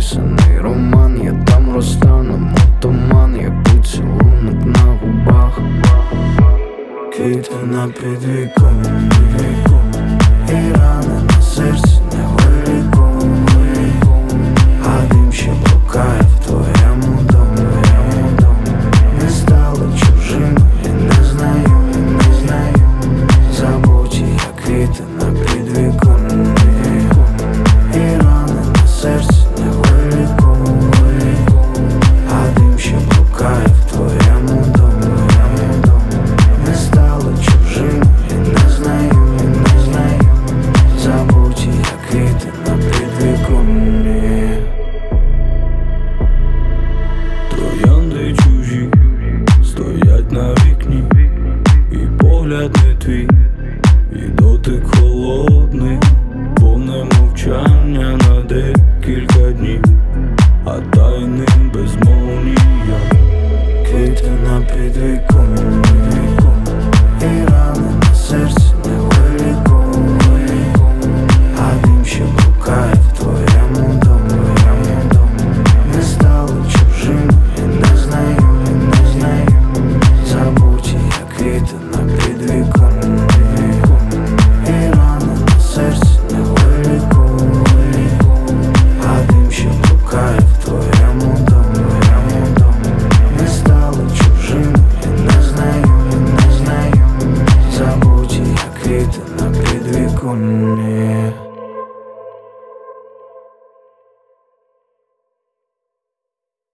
написаний роман. Я там розтану, туман, як поцілунок на губах. Квіти на підвіконні, і рани на серці не виліковані, а дим ще блукає в твоєму домі. Не стали чужими і незнайомі, забуті, як квіти на підвіконні, і рани на серці не виліковані, а дим ще блукає в твоєму домі. Не стали чужими і незнайомі, забуті, як квіти на підвіконні. Троянди чужі стоять на вікні, і погляд не твій, і дотик холодний, повне мовчання на декілька днів, а тайни безмовні, як квіти на підвіконні, і рани на серці не виліковані, а дим ще блукає в твоєму домі. Не стали чужими і незнайомі, забуті, як квіти на підвіконні, і рани на серці не виліковані, а дим ще блукає в твоєму домі. Не стали чужими і незнайомі, забуті, як квіти на підвіконні.